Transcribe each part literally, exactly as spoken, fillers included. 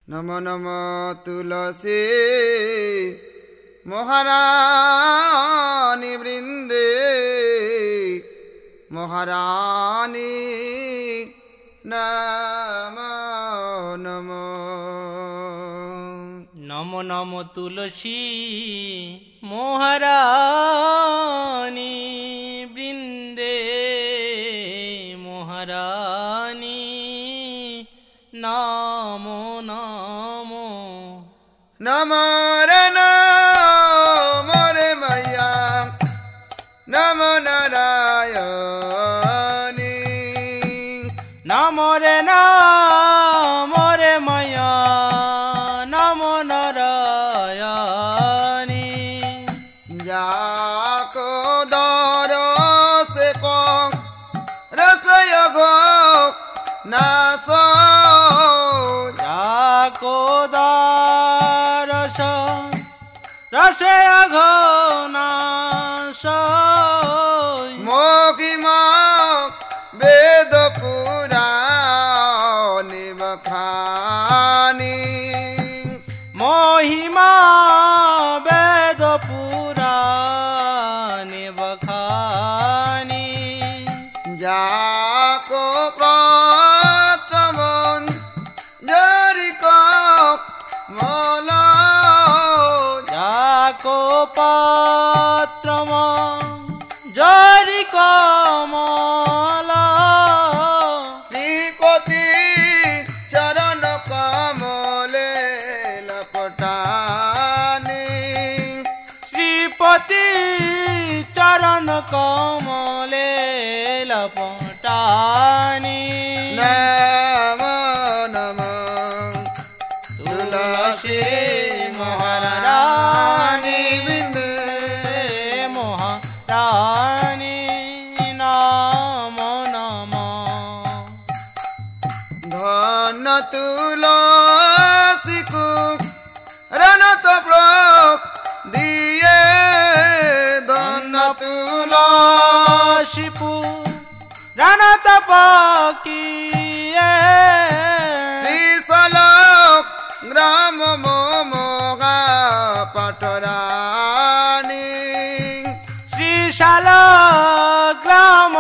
নমো নমো তুলসী মহারানী বৃন্দে মহারানী নমো নমো নমো নমো তুলসী মহারানী বৃন্দে মহারানী নমো নমো নমো রে নমো রে মাইয়া নমো নারায়ণী নমো রে নমো রে মায়া নমো নারায়ণী যাকো দরসে কং রসয় গো নাস যাকো দরস রসে অঘনাশ মহিমা বেদ পুরাণে বখানি মহিমা বেদ পুরাণে বখানি যাকো প্রথমন জরিক মল যাকো পাত্রম জরি কমল শ্রীপতি চরণ কমলে লপটানি শ্রীপতি চরণ কমলে লপটানি নমো নমো তুলসী মহারানী বৃন্দে মহারানী নমো নমো ধন তুলসী কু রণত প্রভ দিয়ে ধন তুলসী শিপু রণত পকিয়ে ত্রিশল গ্রাম মোমোগা পটরানি শ্রীশাল গ্রাম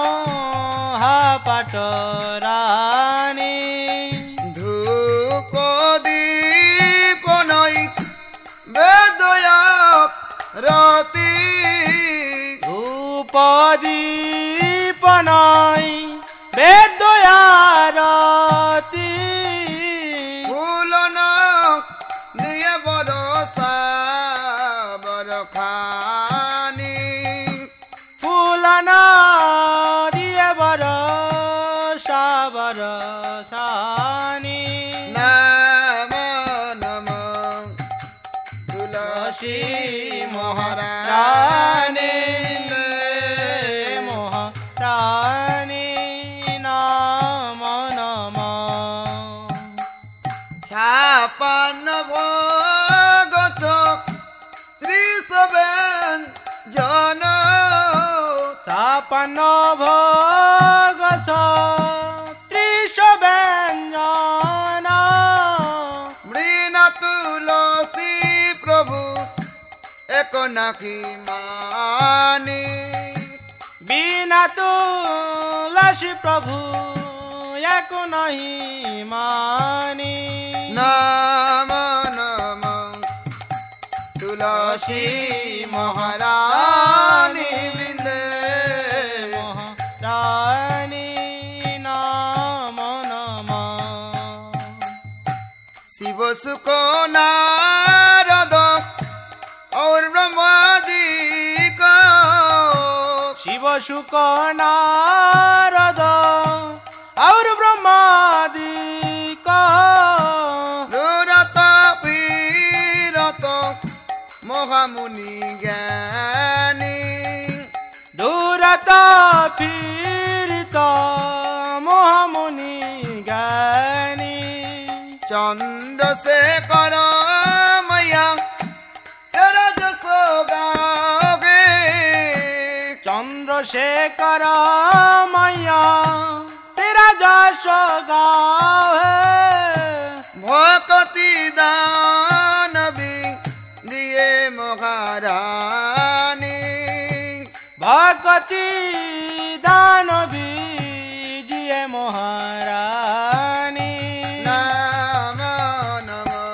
মহাপাটরানি ধূপ দীপ নই বেদয়া রতি ধূপদীপ নাই বেদয়ারতি ফুলন দিয়ে বরসা বরখানি ফুলনা দিয়ে বরসা বরসানি নমো নমো তুলসী মহারানী মহারানী নমো নমো ছাপান্ন ভোগ ত্রিশবেন জন ছাপান্ন ভোগ ত্রিশ ব্যঞ্জন মৃণ তুলসী প্রভু এক নাকি মানি বিনা তুলসী প্রভু এক নহি মানি নমো নমো তুলসী মহারানী বৃন্দে মহারানী নমো নমো শিব সুখ নারদ और ब्रह्मादि का শিব শুক নারদ और ব্রহ্মাদিক দুরত পীরত মহামুনি জ্ঞানী দূরত পীড়িত মহামুনি জ্ঞানী চন্দ্রশেখর মায়া তেরা যশ গাবে চন্দ্রশেখর মায়া তেরা যশ গাহে ভকত सच्चिदानवी जिए महारानी नमो नमो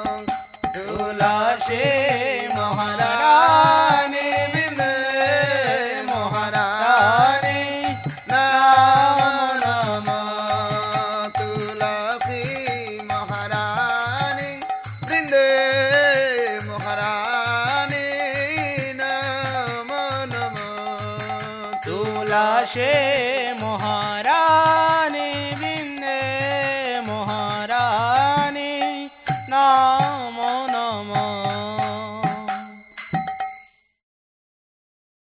तुलसी महारानी बिंदे महारानी नमो नमो तुलसी महारानी बिंदे महारानी नमो नमो तुलसी महारानी